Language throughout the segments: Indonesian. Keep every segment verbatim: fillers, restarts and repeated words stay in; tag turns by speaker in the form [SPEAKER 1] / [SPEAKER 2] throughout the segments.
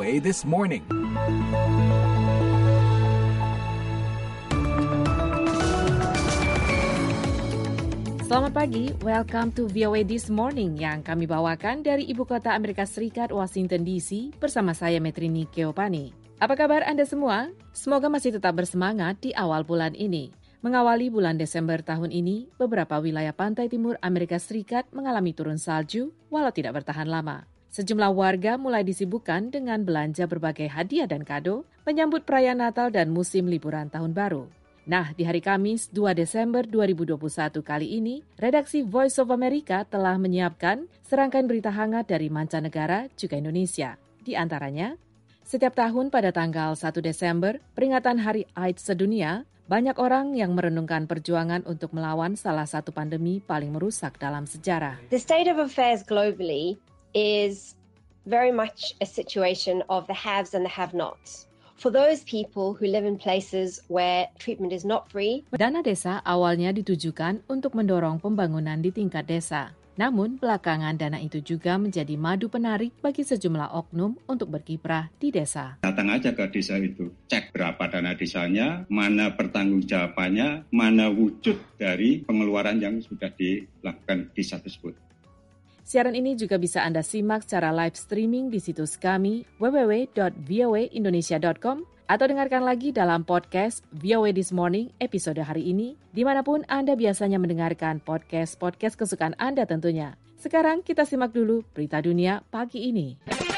[SPEAKER 1] A This Morning.
[SPEAKER 2] Selamat pagi, welcome to V O A This Morning yang kami bawakan dari Ibu Kota Amerika Serikat, Washington D C, bersama saya Metrini Keopani. Apa kabar Anda semua? Semoga masih tetap bersemangat di awal bulan ini. Mengawali bulan Desember tahun ini, beberapa wilayah pantai timur Amerika Serikat mengalami turun salju, walau tidak bertahan lama. Sejumlah warga mulai disibukkan dengan belanja berbagai hadiah dan kado, menyambut perayaan Natal dan musim liburan tahun baru. Nah, di hari Kamis dua Desember dua ribu dua puluh satu kali ini, redaksi Voice of America telah menyiapkan serangkaian berita hangat dari mancanegara juga Indonesia. Di antaranya, setiap tahun pada tanggal satu Desember, peringatan Hari AIDS sedunia, banyak orang yang merenungkan perjuangan untuk melawan salah satu pandemi paling merusak dalam sejarah.
[SPEAKER 3] The state of affairs globally is very much a situation of the haves and the have-nots. For those people who live in places where treatment is not free.
[SPEAKER 2] Dana desa awalnya ditujukan untuk mendorong pembangunan di tingkat desa. Namun, belakangan dana itu juga menjadi madu penarik bagi sejumlah oknum untuk berkiprah di desa.
[SPEAKER 4] Datang aja ke desa itu, cek berapa dana desanya, mana pertanggungjawabannya, mana wujud dari pengeluaran yang sudah dilakukan desa tersebut.
[SPEAKER 2] Siaran ini juga bisa Anda simak secara live streaming di situs kami w w w dot v o a indonesia dot com atau dengarkan lagi dalam podcast V O A This Morning episode hari ini, dimanapun Anda biasanya mendengarkan podcast-podcast kesukaan Anda tentunya. Sekarang kita simak dulu berita dunia pagi ini.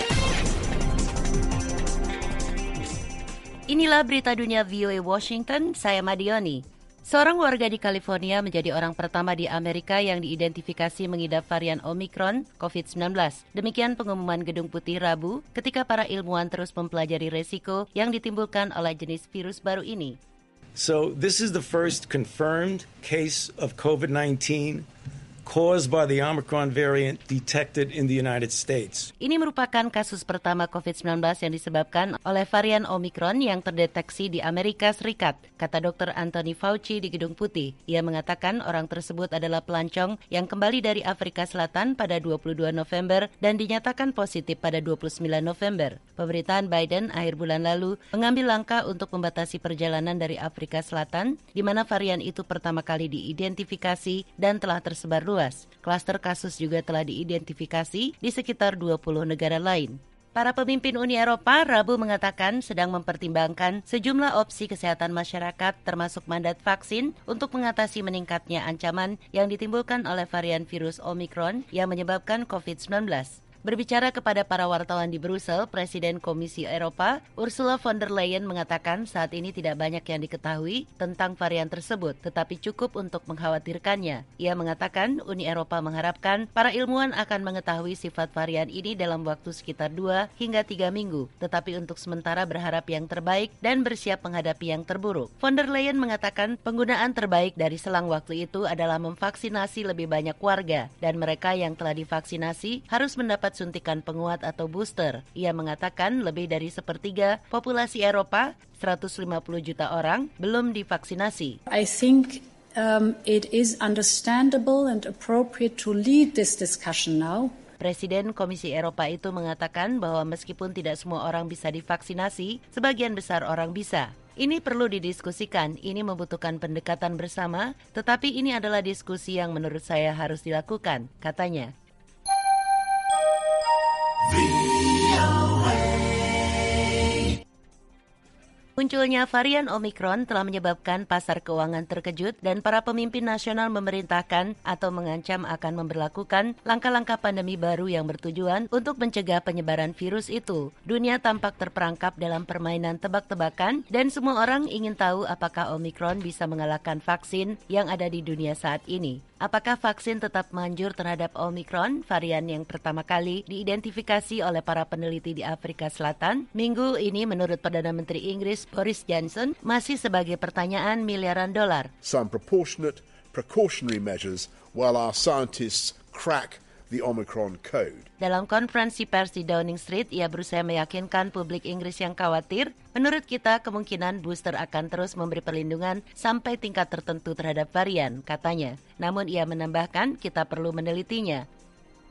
[SPEAKER 5] Inilah berita dunia V O A Washington, saya Madioni. Seorang warga di California menjadi orang pertama di Amerika yang diidentifikasi mengidap varian Omicron covid sembilan belas. Demikian pengumuman Gedung Putih Rabu ketika para ilmuwan terus mempelajari resiko yang ditimbulkan oleh jenis virus baru ini.
[SPEAKER 6] So this is the first confirmed case of covid nineteen caused by the Omicron variant detected in the United States.
[SPEAKER 5] Ini merupakan kasus pertama covid sembilan belas yang disebabkan oleh varian Omicron yang terdeteksi di Amerika Serikat, kata dokter Anthony Fauci di Gedung Putih. Ia mengatakan orang tersebut adalah pelancong yang kembali dari Afrika Selatan pada dua puluh dua November dan dinyatakan positif pada dua puluh sembilan November. Pemerintahan Biden akhir bulan lalu mengambil langkah untuk membatasi perjalanan dari Afrika Selatan, di mana varian itu pertama kali diidentifikasi dan telah tersebar luas. Klaster kasus juga telah diidentifikasi di sekitar dua puluh negara lain. Para pemimpin Uni Eropa Rabu mengatakan sedang mempertimbangkan sejumlah opsi kesehatan masyarakat termasuk mandat vaksin untuk mengatasi meningkatnya ancaman yang ditimbulkan oleh varian virus Omicron yang menyebabkan covid sembilan belas. Berbicara kepada para wartawan di Brussel, Presiden Komisi Eropa Ursula von der Leyen mengatakan saat ini tidak banyak yang diketahui tentang varian tersebut, tetapi cukup untuk mengkhawatirkannya. Ia mengatakan Uni Eropa mengharapkan para ilmuwan akan mengetahui sifat varian ini dalam waktu sekitar dua hingga tiga minggu, tetapi untuk sementara berharap yang terbaik dan bersiap menghadapi yang terburuk. Von der Leyen mengatakan penggunaan terbaik dari selang waktu itu adalah memvaksinasi lebih banyak warga, dan mereka yang telah divaksinasi harus mendapat suntikan penguat atau booster. Ia mengatakan lebih dari sepertiga populasi Eropa, seratus lima puluh juta orang, belum divaksinasi.
[SPEAKER 7] I think um, it is understandable and appropriate to lead this discussion now.
[SPEAKER 5] Presiden Komisi Eropa itu mengatakan bahwa meskipun tidak semua orang bisa divaksinasi, sebagian besar orang bisa. Ini perlu didiskusikan, ini membutuhkan pendekatan bersama, tetapi ini adalah diskusi yang menurut saya harus dilakukan, katanya. Munculnya varian Omicron telah menyebabkan pasar keuangan terkejut dan para pemimpin nasional memerintahkan atau mengancam akan memberlakukan langkah-langkah pandemi baru yang bertujuan untuk mencegah penyebaran virus itu. Dunia tampak terperangkap dalam permainan tebak-tebakan dan semua orang ingin tahu apakah Omicron bisa mengalahkan vaksin yang ada di dunia saat ini. Apakah vaksin tetap manjur terhadap Omicron, varian yang pertama kali diidentifikasi oleh para peneliti di Afrika Selatan? Minggu ini menurut Perdana Menteri Inggris Boris Johnson masih sebagai pertanyaan miliaran dolar.
[SPEAKER 8] Some proportionate precautionary measures while our scientists crack the Omicron code.
[SPEAKER 5] Dalam konferensi pers di Downing Street, ia berusaha meyakinkan publik Inggris yang khawatir. Menurut kita, kemungkinan booster akan terus memberi perlindungan sampai tingkat tertentu terhadap varian, katanya. Namun ia menambahkan, kita perlu menelitinya.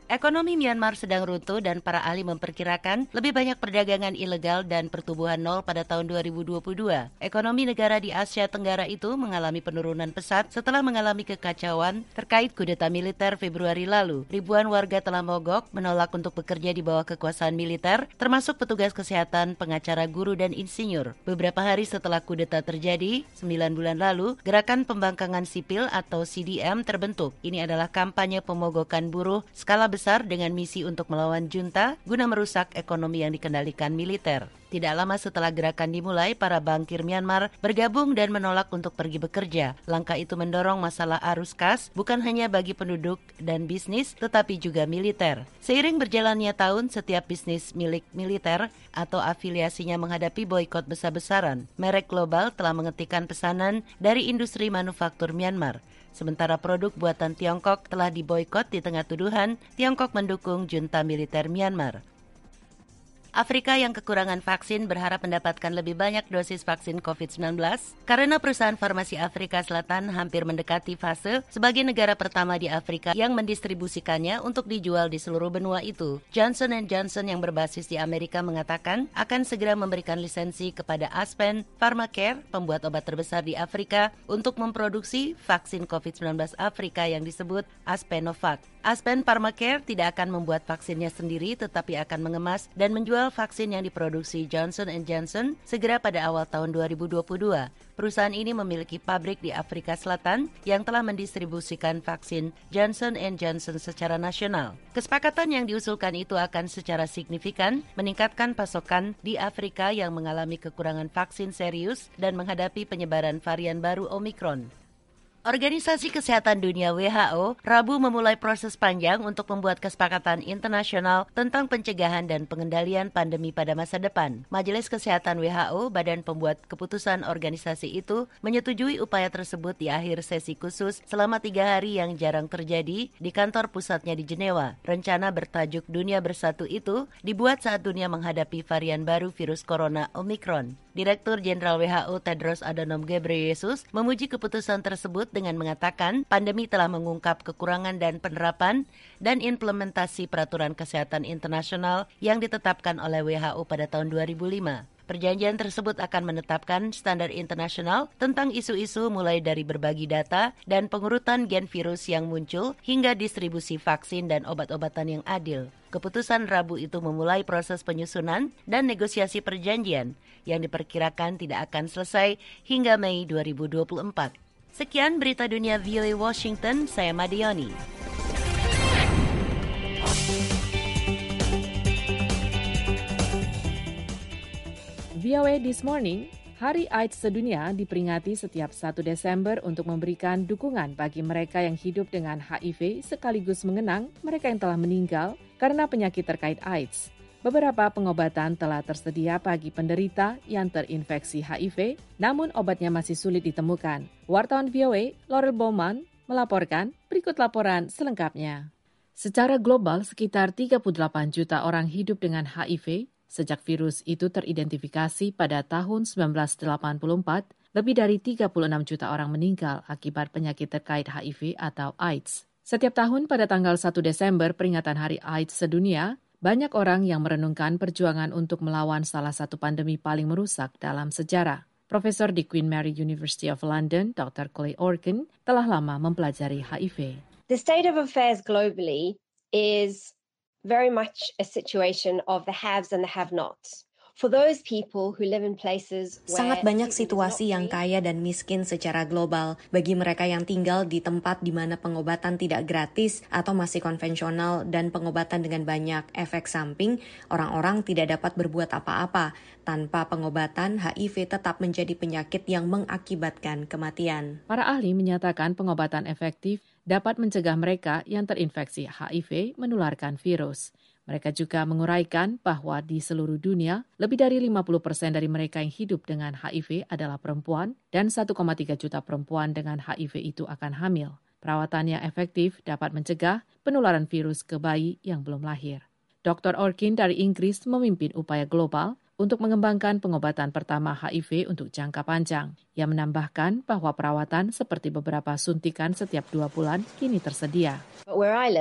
[SPEAKER 5] Ekonomi Myanmar sedang runtuh dan para ahli memperkirakan lebih banyak perdagangan ilegal dan pertumbuhan nol pada tahun dua ribu dua puluh dua. Ekonomi negara di Asia Tenggara itu mengalami penurunan pesat setelah mengalami kekacauan terkait kudeta militer Februari lalu. Ribuan warga telah mogok menolak untuk bekerja di bawah kekuasaan militer, termasuk petugas kesehatan, pengacara, guru, dan insinyur. Beberapa hari setelah kudeta terjadi, sembilan bulan lalu, Gerakan Pembangkangan Sipil atau C D M terbentuk. Ini adalah kampanye pemogokan buruh skala besar besar dengan misi untuk melawan junta guna merusak ekonomi yang dikendalikan militer. Tidak lama setelah gerakan dimulai, para bankir Myanmar bergabung dan menolak untuk pergi bekerja. Langkah itu mendorong masalah arus kas bukan hanya bagi penduduk dan bisnis, tetapi juga militer. Seiring berjalannya tahun, setiap bisnis milik militer atau afiliasinya menghadapi boikot besar-besaran. Merek global telah menghentikan pesanan dari industri manufaktur Myanmar. Sementara produk buatan Tiongkok telah diboikot di tengah tuduhan Tiongkok mendukung junta militer Myanmar. Afrika yang kekurangan vaksin berharap mendapatkan lebih banyak dosis vaksin covid sembilan belas karena perusahaan farmasi Afrika Selatan hampir mendekati fase sebagai negara pertama di Afrika yang mendistribusikannya untuk dijual di seluruh benua itu. Johnson and Johnson yang berbasis di Amerika mengatakan akan segera memberikan lisensi kepada Aspen Pharmacare, pembuat obat terbesar di Afrika, untuk memproduksi vaksin covid sembilan belas Afrika yang disebut Aspenovac. Aspen Pharmacare tidak akan membuat vaksinnya sendiri tetapi akan mengemas dan menjual vaksin yang diproduksi Johnson and Johnson segera pada awal tahun dua ribu dua puluh dua. Perusahaan ini memiliki pabrik di Afrika Selatan yang telah mendistribusikan vaksin Johnson and Johnson secara nasional. Kesepakatan yang diusulkan itu akan secara signifikan meningkatkan pasokan di Afrika yang mengalami kekurangan vaksin serius dan menghadapi penyebaran varian baru Omicron. Organisasi Kesehatan Dunia W H O Rabu memulai proses panjang untuk membuat kesepakatan internasional tentang pencegahan dan pengendalian pandemi pada masa depan. Majelis Kesehatan W H O, badan pembuat keputusan organisasi itu, menyetujui upaya tersebut di akhir sesi khusus selama tiga hari yang jarang terjadi di kantor pusatnya di Jenewa. Rencana bertajuk Dunia Bersatu itu dibuat saat dunia menghadapi varian baru virus corona Omicron. Direktur Jenderal W H O Tedros Adhanom Ghebreyesus memuji keputusan tersebut dengan mengatakan pandemi telah mengungkap kekurangan dan penerapan dan implementasi peraturan kesehatan internasional yang ditetapkan oleh W H O pada tahun dua ribu lima. Perjanjian tersebut akan menetapkan standar internasional tentang isu-isu mulai dari berbagi data dan pengurutan gen virus yang muncul hingga distribusi vaksin dan obat-obatan yang adil. Keputusan Rabu itu memulai proses penyusunan dan negosiasi perjanjian yang diperkirakan tidak akan selesai hingga Mei dua ribu dua puluh empat. Sekian berita dunia V O A Washington, saya Madioni.
[SPEAKER 2] V O A This Morning, Hari AIDS Sedunia diperingati setiap satu Desember untuk memberikan dukungan bagi mereka yang hidup dengan H I V sekaligus mengenang mereka yang telah meninggal karena penyakit terkait AIDS. Beberapa pengobatan telah tersedia bagi penderita yang terinfeksi H I V, namun obatnya masih sulit ditemukan. Wartawan V O A, Laurel Bowman, melaporkan. Berikut laporan selengkapnya. Secara global, sekitar tiga puluh delapan juta orang hidup dengan H I V sejak virus itu teridentifikasi pada tahun sembilan belas delapan puluh empat. Lebih dari tiga puluh enam juta orang meninggal akibat penyakit terkait H I V atau AIDS. Setiap tahun pada tanggal satu Desember, peringatan Hari AIDS Sedunia, banyak orang yang merenungkan perjuangan untuk melawan salah satu pandemi paling merusak dalam sejarah. Profesor di Queen Mary University of London, Doktor Clay Orkin, telah lama mempelajari H I V.
[SPEAKER 3] The state of affairs globally is very much a situation of the haves and the have-nots. For those people who live in places where
[SPEAKER 1] sangat banyak situasi yang kaya dan miskin secara global. Bagi mereka yang tinggal di tempat di mana pengobatan tidak gratis atau masih konvensional dan pengobatan dengan banyak efek samping, orang-orang tidak dapat berbuat apa-apa. Tanpa pengobatan, H I V tetap menjadi penyakit yang mengakibatkan kematian.
[SPEAKER 2] Para ahli menyatakan pengobatan efektif dapat mencegah mereka yang terinfeksi H I V menularkan virus. Mereka juga menguraikan bahwa di seluruh dunia, lebih dari lima puluh persen dari mereka yang hidup dengan H I V adalah perempuan dan satu koma tiga juta perempuan dengan H I V itu akan hamil. Perawatan yang efektif dapat mencegah penularan virus ke bayi yang belum lahir. Doktor Orkin dari Inggris memimpin upaya global untuk mengembangkan pengobatan pertama H I V untuk jangka panjang. Ia menambahkan bahwa perawatan seperti beberapa suntikan setiap dua bulan kini tersedia.
[SPEAKER 3] But where I live,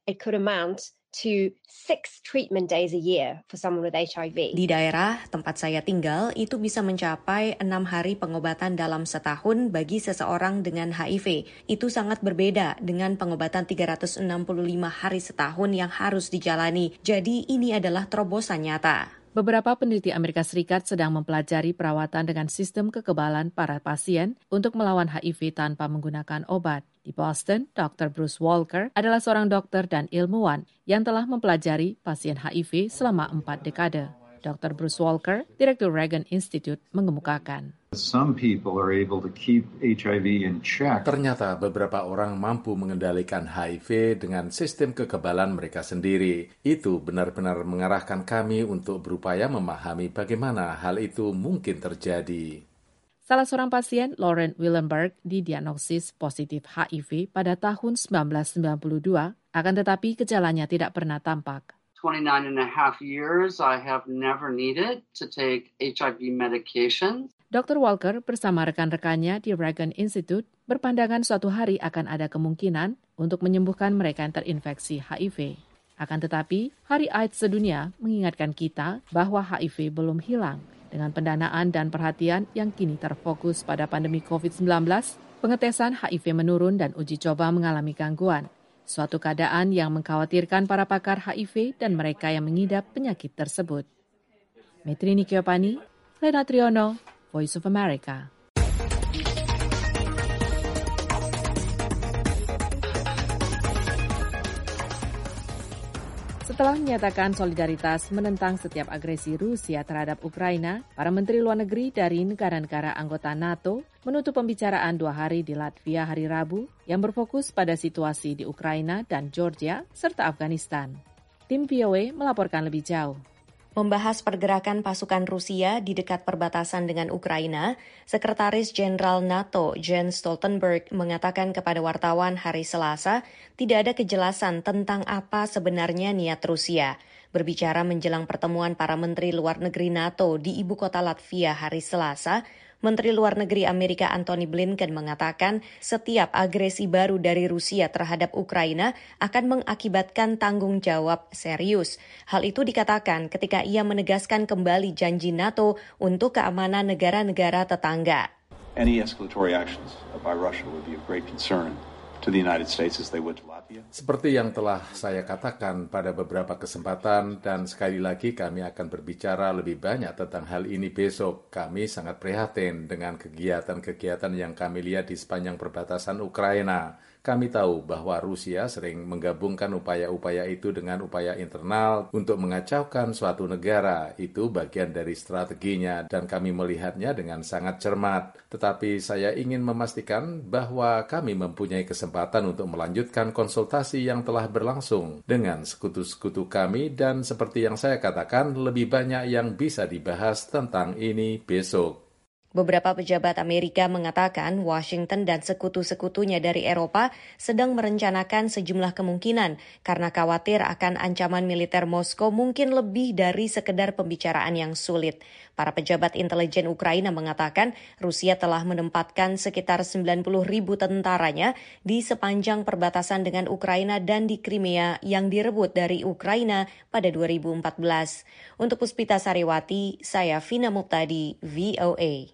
[SPEAKER 3] it could amount to six treatment days a year for someone with H I V.
[SPEAKER 1] Di daerah tempat saya tinggal, itu bisa mencapai enam hari pengobatan dalam setahun bagi seseorang dengan H I V. Itu sangat berbeda dengan pengobatan tiga ratus enam puluh lima hari setahun yang harus dijalani. Jadi ini adalah terobosan nyata.
[SPEAKER 2] Beberapa peneliti Amerika Serikat sedang mempelajari perawatan dengan sistem kekebalan para pasien untuk melawan H I V tanpa menggunakan obat. Di Boston, dokter Bruce Walker adalah seorang dokter dan ilmuwan yang telah mempelajari pasien H I V selama empat dekade. dokter Bruce Walker, Direktur Reagan Institute, mengemukakan.
[SPEAKER 9] Some people are able to keep H I V in check.
[SPEAKER 10] Ternyata beberapa orang mampu mengendalikan H I V dengan sistem kekebalan mereka sendiri. Itu benar-benar mengarahkan kami untuk berupaya memahami bagaimana hal itu mungkin terjadi.
[SPEAKER 2] Salah seorang pasien, Lauren Willenberg, didiagnosis positif H I V pada tahun sembilan belas sembilan puluh dua, akan tetapi gejalanya tidak pernah tampak.
[SPEAKER 11] twenty-nine and a half years, I have never needed to take H I V medication.
[SPEAKER 2] dokter Walker bersama rekan-rekannya di Reagan Institute berpandangan suatu hari akan ada kemungkinan untuk menyembuhkan mereka yang terinfeksi H I V. Akan tetapi, Hari AIDS sedunia mengingatkan kita bahwa H I V belum hilang. Dengan pendanaan dan perhatian yang kini terfokus pada pandemi covid sembilan belas, pengetesan H I V menurun dan uji coba mengalami gangguan. Suatu keadaan yang mengkhawatirkan para pakar H I V dan mereka yang mengidap penyakit tersebut. Metrini Keopani, Lena Triono, Voice of America. Setelah menyatakan solidaritas menentang setiap agresi Rusia terhadap Ukraina, para menteri luar negeri dari negara-negara anggota NATO menutup pembicaraan dua hari di Latvia hari Rabu yang berfokus pada situasi di Ukraina dan Georgia serta Afghanistan. Tim V O A melaporkan lebih jauh.
[SPEAKER 1] Membahas pergerakan pasukan Rusia di dekat perbatasan dengan Ukraina, Sekretaris Jenderal NATO Jens Stoltenberg mengatakan kepada wartawan hari Selasa tidak ada kejelasan tentang apa sebenarnya niat Rusia. Berbicara menjelang pertemuan para menteri luar negeri NATO di ibu kota Latvia hari Selasa, Menteri Luar Negeri Amerika Antony Blinken mengatakan setiap agresi baru dari Rusia terhadap Ukraina akan mengakibatkan tanggung jawab serius. Hal itu dikatakan ketika ia menegaskan kembali janji NATO untuk keamanan negara-negara tetangga.
[SPEAKER 12] Any escalatory actions by Russia would be of great concern to the United States as they would to Latvia.
[SPEAKER 10] Seperti yang telah saya katakan pada beberapa kesempatan dan sekali lagi kami akan berbicara lebih banyak tentang hal ini besok. Kami sangat prihatin dengan kegiatan-kegiatan yang kami lihat di sepanjang perbatasan Ukraina. Kami tahu bahwa Rusia sering menggabungkan upaya-upaya itu dengan upaya internal untuk mengacaukan suatu negara. Itu bagian dari strateginya dan kami melihatnya dengan sangat cermat. Tetapi saya ingin memastikan bahwa kami mempunyai kesempatan untuk melanjutkan konsultasi yang telah berlangsung dengan sekutu-sekutu kami dan seperti yang saya katakan, lebih banyak yang bisa dibahas tentang ini besok.
[SPEAKER 1] Beberapa pejabat Amerika mengatakan Washington dan sekutu-sekutunya dari Eropa sedang merencanakan sejumlah kemungkinan karena khawatir akan ancaman militer Moskow mungkin lebih dari sekedar pembicaraan yang sulit. Para pejabat intelijen Ukraina mengatakan Rusia telah menempatkan sekitar sembilan puluh ribu tentaranya di sepanjang perbatasan dengan Ukraina dan di Crimea yang direbut dari Ukraina pada dua ribu empat belas. Untuk Puspita Sariwati, saya Vina Muptadi, V O A.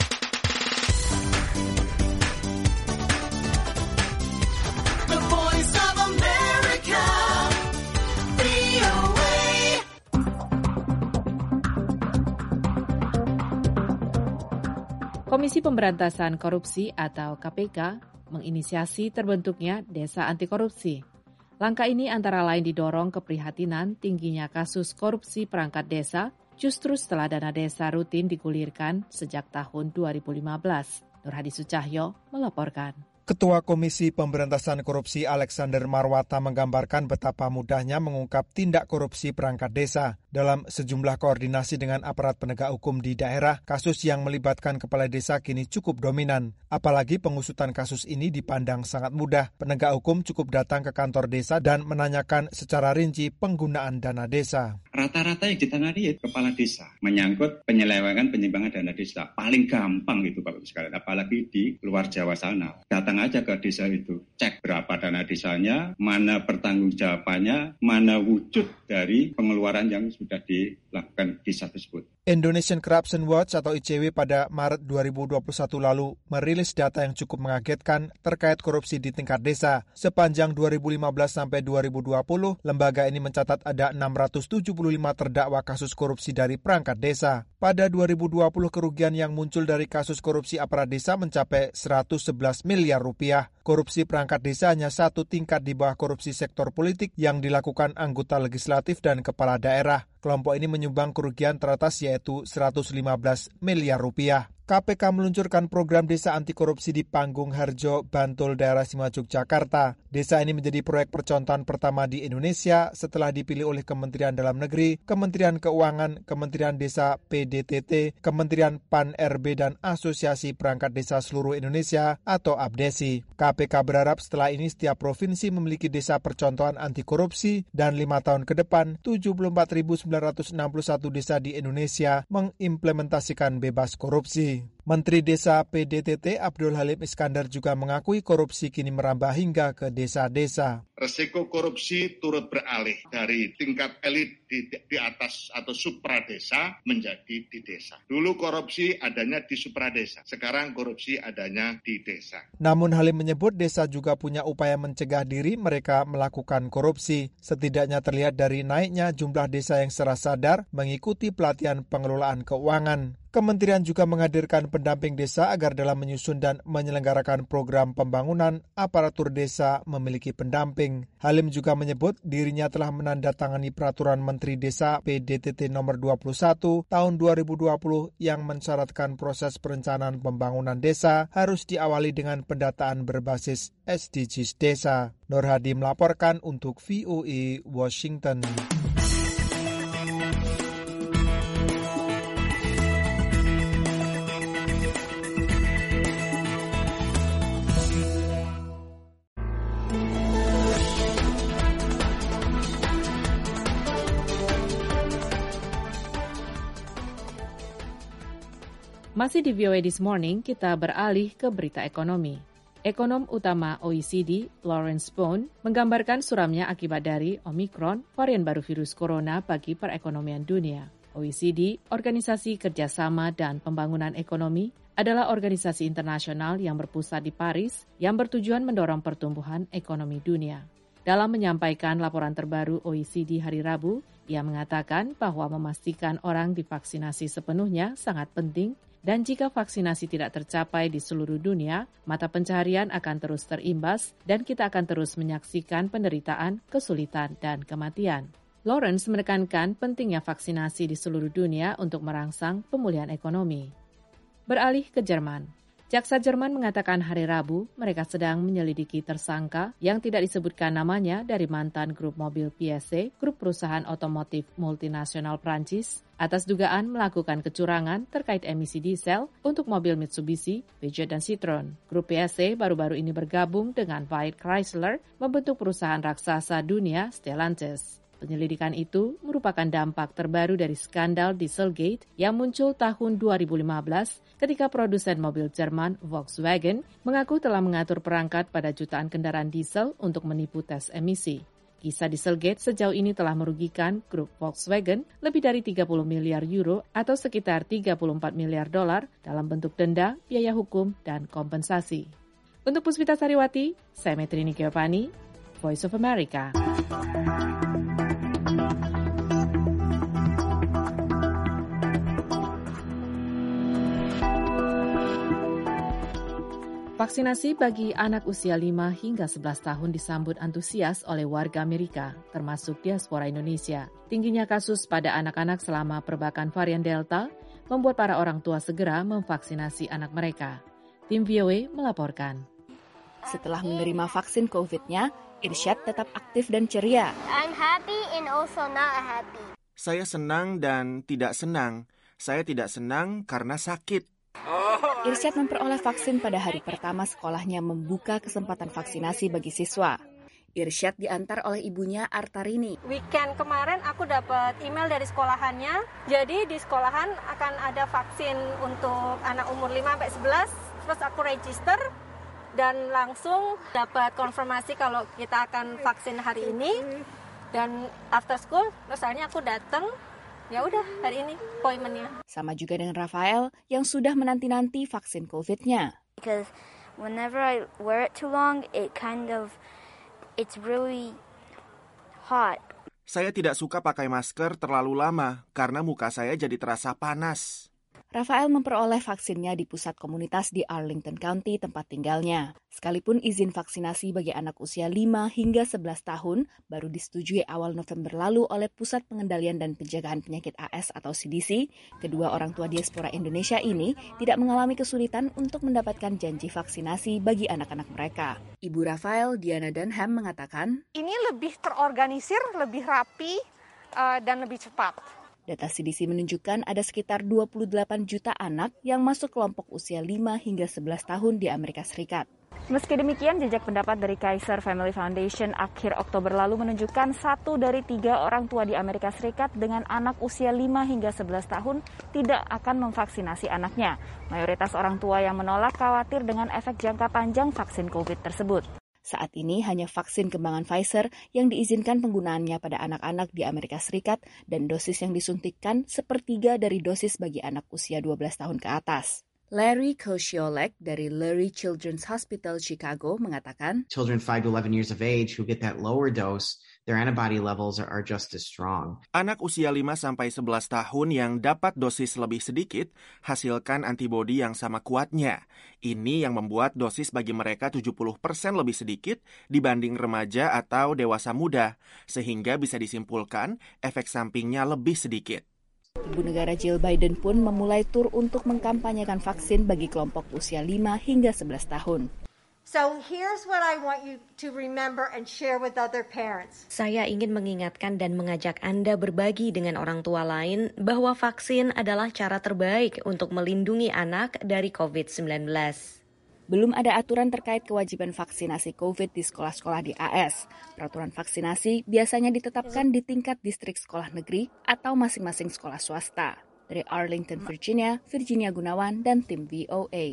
[SPEAKER 2] Komisi Pemberantasan Korupsi atau K P K menginisiasi terbentuknya Desa Anti Korupsi. Langkah ini antara lain didorong keprihatinan tingginya kasus korupsi perangkat desa justru setelah dana desa rutin digulirkan sejak tahun dua ribu lima belas. Nur Hadi Sucahyo melaporkan.
[SPEAKER 13] Ketua Komisi Pemberantasan Korupsi Alexander Marwata menggambarkan betapa mudahnya mengungkap tindak korupsi perangkat desa. Dalam sejumlah koordinasi dengan aparat penegak hukum di daerah, kasus yang melibatkan kepala desa kini cukup dominan. Apalagi pengusutan kasus ini dipandang sangat mudah. Penegak hukum cukup datang ke kantor desa dan menanyakan secara rinci penggunaan dana desa.
[SPEAKER 4] Rata-rata yang ditangani kepala desa, menyangkut penyelewengan penyimpangan dana desa. Paling gampang itu Bapak sekalian, apalagi di luar Jawa sana. Datang aja ke desa itu, cek berapa dana desanya, mana pertanggungjawabannya, mana wujud dari pengeluaran yang sudah dilakukan desa tersebut.
[SPEAKER 13] Indonesian Corruption Watch atau I C W pada Maret dua ribu dua puluh satu lalu merilis data yang cukup mengagetkan terkait korupsi di tingkat desa. Sepanjang dua ribu lima belas sampai dua ribu dua puluh, lembaga ini mencatat ada enam ratus tujuh puluh lima terdakwa kasus korupsi dari perangkat desa. Pada dua ribu dua puluh, kerugian yang muncul dari kasus korupsi aparat desa mencapai seratus sebelas miliar rupiah. Korupsi perangkat desa hanya satu tingkat di bawah korupsi sektor politik yang dilakukan anggota legislatif dan kepala daerah. Kelompok ini menyumbang kerugian teratas yaitu seratus lima belas miliar rupiah. K P K meluncurkan program desa anti korupsi di Panggung Harjo, Bantul, daerah Sima, Yogyakarta. Desa ini menjadi proyek percontohan pertama di Indonesia setelah dipilih oleh Kementerian Dalam Negeri, Kementerian Keuangan, Kementerian Desa P D T T, Kementerian P A N R B, dan Asosiasi Perangkat Desa Seluruh Indonesia atau APDESI. K P K berharap setelah ini setiap provinsi memiliki desa percontohan anti korupsi dan lima tahun ke depan tujuh puluh empat ribu sembilan ratus enam puluh satu desa di Indonesia mengimplementasikan bebas korupsi. Menteri Desa P D T T Abdul Halim Iskandar juga mengakui korupsi kini merambah hingga ke desa-desa.
[SPEAKER 14] Resiko korupsi turut beralih dari tingkat elit di, di atas atau supradesa menjadi di desa. Dulu korupsi adanya di supradesa, sekarang korupsi adanya di desa.
[SPEAKER 13] Namun Halim menyebut desa juga punya upaya mencegah diri mereka melakukan korupsi. Setidaknya terlihat dari naiknya jumlah desa yang secara sadar mengikuti pelatihan pengelolaan keuangan. Kementerian juga menghadirkan pendamping desa agar dalam menyusun dan menyelenggarakan program pembangunan, aparatur desa memiliki pendamping. Halim juga menyebut dirinya telah menandatangani peraturan Menteri Desa P D T T nomor dua puluh satu tahun dua ribu dua puluh yang mensyaratkan proses perencanaan pembangunan desa harus diawali dengan pendataan berbasis S D Gs desa. Nur Hadi melaporkan untuk V O A Washington.
[SPEAKER 2] Masih di V O A This Morning, kita beralih ke berita ekonomi. Ekonom utama O E C D, Lawrence Bone, menggambarkan suramnya akibat dari Omicron, varian baru virus corona bagi perekonomian dunia. O E C D, Organisasi Kerjasama dan Pembangunan Ekonomi, adalah organisasi internasional yang berpusat di Paris yang bertujuan mendorong pertumbuhan ekonomi dunia. Dalam menyampaikan laporan terbaru O E C D hari Rabu, ia mengatakan bahwa memastikan orang divaksinasi sepenuhnya sangat penting, dan jika vaksinasi tidak tercapai di seluruh dunia, mata pencaharian akan terus terimbas dan kita akan terus menyaksikan penderitaan, kesulitan, dan kematian. Lawrence menekankan pentingnya vaksinasi di seluruh dunia untuk merangsang pemulihan ekonomi. Beralih ke Jerman. Jaksa Jerman mengatakan hari Rabu mereka sedang menyelidiki tersangka yang tidak disebutkan namanya dari mantan grup mobil P S A, grup perusahaan otomotif multinasional Prancis, atas dugaan melakukan kecurangan terkait emisi diesel untuk mobil Mitsubishi, Peugeot, dan Citroen. Grup P S A baru-baru ini bergabung dengan Fiat Chrysler membentuk perusahaan raksasa dunia Stellantis. Penyelidikan itu merupakan dampak terbaru dari skandal Dieselgate yang muncul tahun dua ribu lima belas ketika produsen mobil Jerman Volkswagen mengaku telah mengatur perangkat pada jutaan kendaraan diesel untuk menipu tes emisi. Kisah Dieselgate sejauh ini telah merugikan grup Volkswagen lebih dari tiga puluh miliar euro atau sekitar tiga puluh empat miliar dolar dalam bentuk denda, biaya hukum, dan kompensasi. Untuk Puspita Sariwati, saya Metrini Keopani, Voice of America. Vaksinasi bagi anak usia lima hingga sebelas tahun disambut antusias oleh warga Amerika, termasuk diaspora Indonesia. Tingginya kasus pada anak-anak selama perbakan varian Delta membuat para orang tua segera memvaksinasi anak mereka. Tim V O A melaporkan.
[SPEAKER 15] Setelah menerima vaksin COVID-nya, Irsyad tetap aktif dan ceria.
[SPEAKER 16] I'm happy and also not happy.
[SPEAKER 17] Saya senang dan tidak senang. Saya tidak senang karena sakit.
[SPEAKER 15] Irsyad memperoleh vaksin pada hari pertama sekolahnya membuka kesempatan vaksinasi bagi siswa. Irsyad diantar oleh ibunya Artarini.
[SPEAKER 18] Weekend kemarin aku dapat email dari sekolahannya. Jadi di sekolahan akan ada vaksin untuk anak umur lima sampai sebelas. Terus aku register. dan langsung dapat konfirmasi kalau kita akan vaksin hari ini. Dan after school, terus akhirnya aku datang, ya udah hari ini appointment-nya.
[SPEAKER 15] Sama juga dengan Rafael yang sudah menanti-nanti vaksin COVID-nya.
[SPEAKER 16] Because whenever I wear it too long, it kind of, it's really hot.
[SPEAKER 17] Saya tidak suka pakai masker terlalu lama karena muka saya jadi terasa panas.
[SPEAKER 15] Rafael memperoleh vaksinnya di pusat komunitas di Arlington County, tempat tinggalnya. Sekalipun izin vaksinasi bagi anak usia lima hingga sebelas tahun baru disetujui awal November lalu oleh Pusat Pengendalian dan Pencegahan Penyakit A S atau C D C, kedua orang tua diaspora Indonesia ini tidak mengalami kesulitan untuk mendapatkan janji vaksinasi bagi anak-anak mereka. Ibu Rafael, Diana Dunham, mengatakan,
[SPEAKER 19] ini lebih terorganisir, lebih rapi, uh, dan lebih cepat.
[SPEAKER 15] Data C D C menunjukkan ada sekitar dua puluh delapan juta anak yang masuk kelompok usia lima hingga sebelas tahun di Amerika Serikat. Meski demikian, jejak pendapat dari Kaiser Family Foundation akhir Oktober lalu menunjukkan satu dari tiga orang tua di Amerika Serikat dengan anak usia lima hingga sebelas tahun tidak akan memvaksinasi anaknya. Mayoritas orang tua yang menolak khawatir dengan efek jangka panjang vaksin COVID tersebut. Saat ini hanya vaksin kembangan Pfizer yang diizinkan penggunaannya pada anak-anak di Amerika Serikat dan dosis yang disuntikkan sepertiga dari dosis bagi anak usia dua belas tahun ke atas. Larry Kosciolek dari Lurie Children's Hospital Chicago mengatakan,
[SPEAKER 20] Children five to eleven years of age who get that lower dose, their antibody levels are, are just as strong.
[SPEAKER 17] Anak usia lima sampai sebelas tahun yang dapat dosis lebih sedikit hasilkan antibodi yang sama kuatnya. Ini yang membuat dosis bagi mereka tujuh puluh persen lebih sedikit dibanding remaja atau dewasa muda, sehingga bisa disimpulkan efek sampingnya lebih sedikit.
[SPEAKER 15] Ibu negara Jill Biden pun memulai tur untuk mengkampanyekan vaksin bagi kelompok usia lima hingga sebelas tahun.
[SPEAKER 21] So here's what I want you to remember and share with other parents.
[SPEAKER 1] Saya ingin mengingatkan dan mengajak Anda berbagi dengan orang tua lain bahwa vaksin adalah cara terbaik untuk melindungi anak dari covid sembilan belas.
[SPEAKER 15] Belum ada aturan terkait kewajiban vaksinasi COVID di sekolah-sekolah di A S. Peraturan vaksinasi biasanya ditetapkan di tingkat distrik sekolah negeri atau masing-masing sekolah swasta. Dari Arlington, Virginia, Virginia Gunawan dan tim V O A.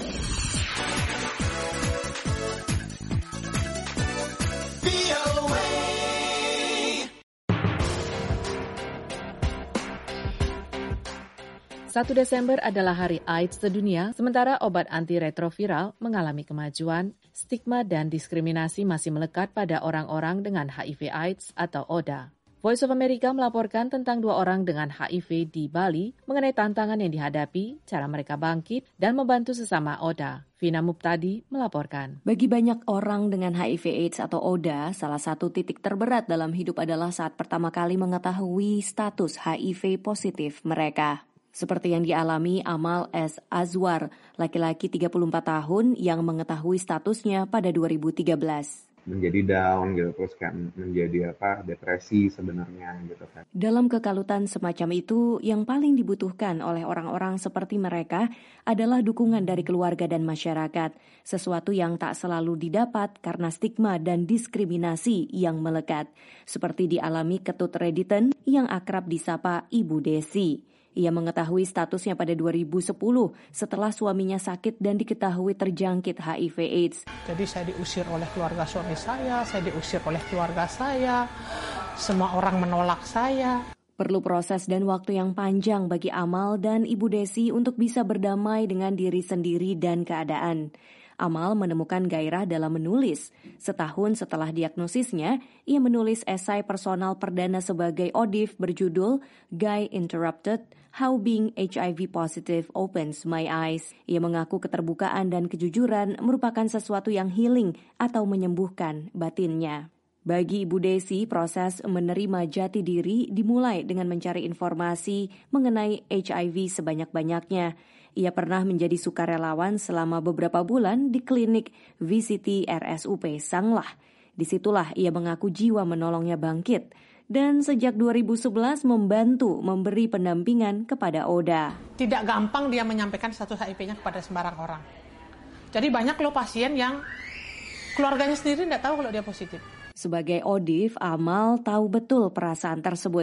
[SPEAKER 2] satu Desember adalah Hari AIDS sedunia, sementara obat antiretroviral mengalami kemajuan, stigma dan diskriminasi masih melekat pada orang-orang dengan H I V AIDS atau O D A. Voice of America melaporkan tentang dua orang dengan H I V di Bali mengenai tantangan yang dihadapi, cara mereka bangkit, dan membantu sesama O D A. Vina Muptadi melaporkan.
[SPEAKER 1] Bagi banyak orang dengan H I V AIDS atau O D A, salah satu titik terberat dalam hidup adalah saat pertama kali mengetahui status H I V positif mereka. Seperti yang dialami Amal S. Azwar, laki-laki tiga puluh empat tahun yang mengetahui statusnya pada dua ribu tiga belas.
[SPEAKER 22] Menjadi down gitu, terus kayak menjadi apa depresi sebenarnya gitu kan.
[SPEAKER 1] Dalam kekalutan semacam itu, yang paling dibutuhkan oleh orang-orang seperti mereka adalah dukungan dari keluarga dan masyarakat, sesuatu yang tak selalu didapat karena stigma dan diskriminasi yang melekat, seperti dialami Ketut Rediton yang akrab disapa Ibu Desi. Ia mengetahui statusnya pada dua ribu sepuluh setelah suaminya sakit dan diketahui terjangkit H I V AIDS.
[SPEAKER 23] Jadi saya diusir oleh keluarga suami saya, saya diusir oleh keluarga saya, semua orang menolak saya.
[SPEAKER 1] Perlu proses dan waktu yang panjang bagi Amal dan Ibu Desi untuk bisa berdamai dengan diri sendiri dan keadaan. Amal menemukan gairah dalam menulis. Setahun setelah diagnosisnya, ia menulis esai personal perdana sebagai Odif berjudul Guy Interrupted, How Being H I V Positive Opens My Eyes. Ia mengaku keterbukaan dan kejujuran merupakan sesuatu yang healing atau menyembuhkan batinnya. Bagi Ibu Desi, proses menerima jati diri dimulai dengan mencari informasi mengenai H I V sebanyak-banyaknya. Ia pernah menjadi sukarelawan selama beberapa bulan di klinik V C T R S U P Sanglah. Disitulah ia mengaku jiwa menolongnya bangkit. Dan sejak dua ribu sebelas membantu memberi pendampingan kepada O D A.
[SPEAKER 23] Tidak gampang dia menyampaikan status H I V-nya kepada sembarang orang. Jadi banyak loh pasien yang keluarganya sendiri tidak tahu kalau dia positif.
[SPEAKER 1] Sebagai Odif, Amal tahu betul perasaan tersebut.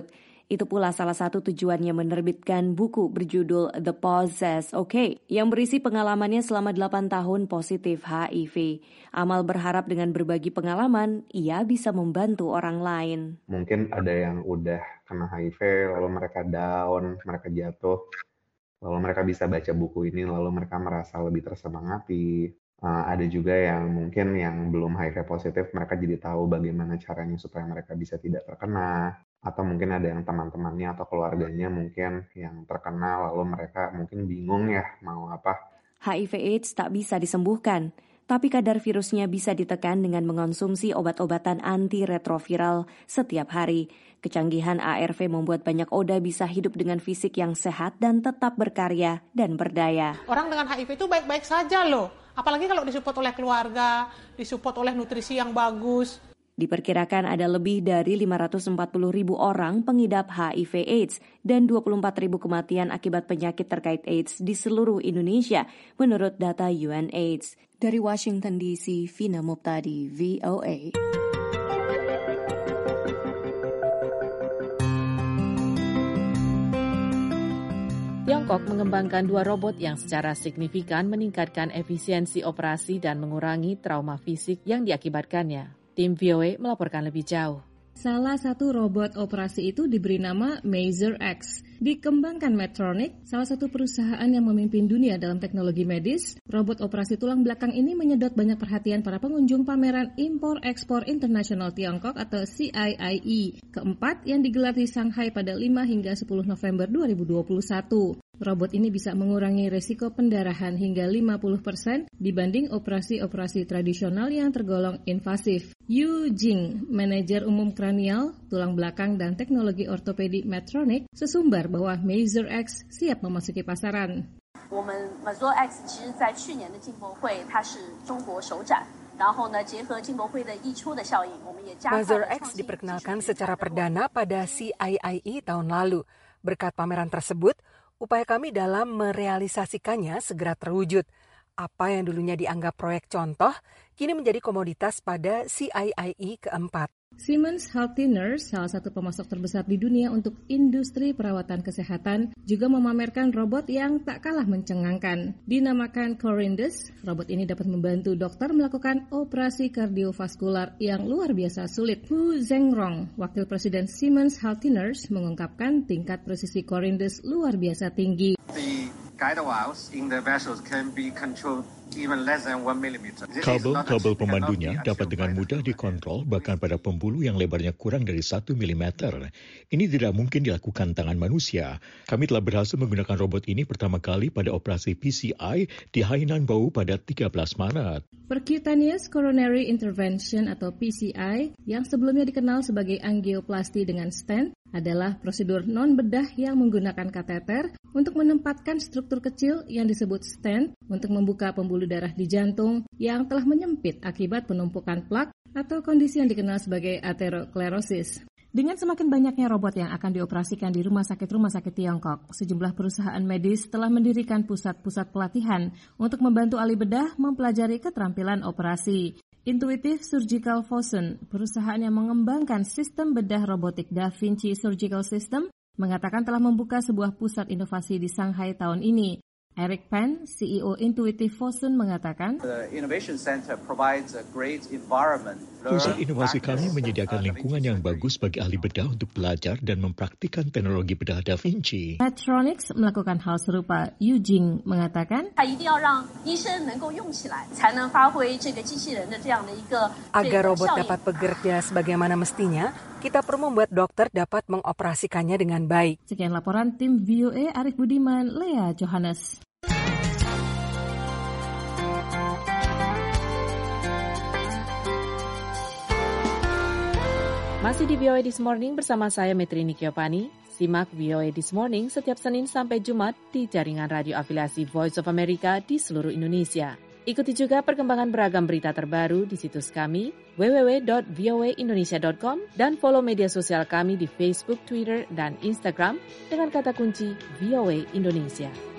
[SPEAKER 1] Itu pula salah satu tujuannya menerbitkan buku berjudul The Process OK yang berisi pengalamannya selama delapan tahun positif H I V. Amal berharap dengan berbagi pengalaman, ia bisa membantu orang lain.
[SPEAKER 22] Mungkin ada yang udah kena H I V, lalu mereka down, mereka jatuh, lalu mereka bisa baca buku ini, lalu mereka merasa lebih tersemangati. Uh, ada juga yang mungkin yang belum H I V positif, mereka jadi tahu bagaimana caranya supaya mereka bisa tidak terkena. Atau mungkin ada yang teman-temannya atau keluarganya mungkin yang terkena, lalu mereka mungkin bingung ya mau apa.
[SPEAKER 1] H I V AIDS tak bisa disembuhkan, tapi kadar virusnya bisa ditekan dengan mengonsumsi obat-obatan antiretroviral setiap hari. Kecanggihan A R V membuat banyak Oda bisa hidup dengan fisik yang sehat dan tetap berkarya dan berdaya.
[SPEAKER 23] Orang dengan H I V itu baik-baik saja loh, apalagi kalau disupport oleh keluarga, disupport oleh nutrisi yang bagus.
[SPEAKER 1] Diperkirakan ada lebih dari lima ratus empat puluh ribu orang pengidap H I V AIDS dan dua puluh empat ribu kematian akibat penyakit terkait AIDS di seluruh Indonesia, menurut data U N AIDS. Dari Washington D C, Vina Muptadi, V O A.
[SPEAKER 2] Tiongkok mengembangkan dua robot yang secara signifikan meningkatkan efisiensi operasi dan mengurangi trauma fisik yang diakibatkannya. Tim V O A melaporkan lebih jauh.
[SPEAKER 6] Salah satu robot operasi itu diberi nama Mazer X. Dikembangkan Medtronic, salah satu perusahaan yang memimpin dunia dalam teknologi medis. Robot operasi tulang belakang ini menyedot banyak perhatian para pengunjung pameran Impor-Ekspor Internasional Tiongkok atau C I I E keempat yang digelar di Shanghai pada lima hingga sepuluh November dua ribu dua puluh satu. Robot ini bisa mengurangi resiko pendarahan hingga lima puluh persen dibanding operasi-operasi tradisional yang tergolong invasif. Yu Jing, manajer umum kranial, tulang belakang dan teknologi ortopedi Medtronic, sesumbar bahwa Mazer X siap memasuki pasaran.
[SPEAKER 7] Mazer X diperkenalkan secara perdana pada C I I E tahun lalu. Berkat pameran tersebut, upaya kami dalam merealisasikannya segera terwujud. Apa yang dulunya dianggap proyek contoh, kini menjadi komoditas pada C I I E keempat.
[SPEAKER 6] Siemens Healthineers, salah satu pemasok terbesar di dunia untuk industri perawatan kesehatan, juga memamerkan robot yang tak kalah mencengangkan. Dinamakan Corindus, robot ini dapat membantu dokter melakukan operasi kardiovaskular yang luar biasa sulit. Hu Zhengrong, wakil presiden Siemens Healthineers, mengungkapkan tingkat presisi Corindus luar biasa tinggi.
[SPEAKER 8] Kabel-kabel pemandunya dapat dengan mudah dikontrol bahkan pada pembuluh yang lebarnya kurang dari satu milimeter. Ini tidak mungkin dilakukan tangan manusia. Kami telah berhasil menggunakan robot ini pertama kali pada operasi P C I di Hainan Boao pada tiga belas Maret.
[SPEAKER 6] Percutaneous Coronary Intervention atau P C I yang sebelumnya dikenal sebagai angioplasti dengan stent adalah prosedur non-bedah yang menggunakan kateter untuk menempatkan struktur kecil yang disebut stent untuk membuka pembuluh darah di jantung yang telah menyempit akibat penumpukan plak atau kondisi yang dikenal sebagai aterosklerosis. Dengan semakin banyaknya robot yang akan dioperasikan di rumah sakit-rumah sakit Tiongkok, sejumlah perusahaan medis telah mendirikan pusat-pusat pelatihan untuk membantu ahli bedah mempelajari keterampilan operasi. Intuitive Surgical Fosun, perusahaan yang mengembangkan sistem bedah robotik Da Vinci Surgical System, mengatakan telah membuka sebuah pusat inovasi di Shanghai tahun ini. Eric Pan, C E O Intuitive Fosun, mengatakan,
[SPEAKER 8] Pusat inovasi kami menyediakan lingkungan yang bagus bagi ahli bedah untuk belajar dan mempraktikkan teknologi bedah Da Vinci.
[SPEAKER 6] Medtronic melakukan hal serupa. Yu Jing mengatakan,
[SPEAKER 7] agar robot dapat bekerja sebagaimana mestinya, kita perlu membuat dokter dapat mengoperasikannya dengan baik.
[SPEAKER 6] Sekian laporan tim V O A, Arik Budiman, Lea Johannes.
[SPEAKER 2] Masih di V O A This Morning bersama saya Metrini Kiopani. Simak V O A This Morning setiap Senin sampai Jumat di jaringan radio afiliasi Voice of America di seluruh Indonesia. Ikuti juga perkembangan beragam berita terbaru di situs kami w w w dot v o a indonesia dot com dan follow media sosial kami di Facebook, Twitter, dan Instagram dengan kata kunci V O A Indonesia.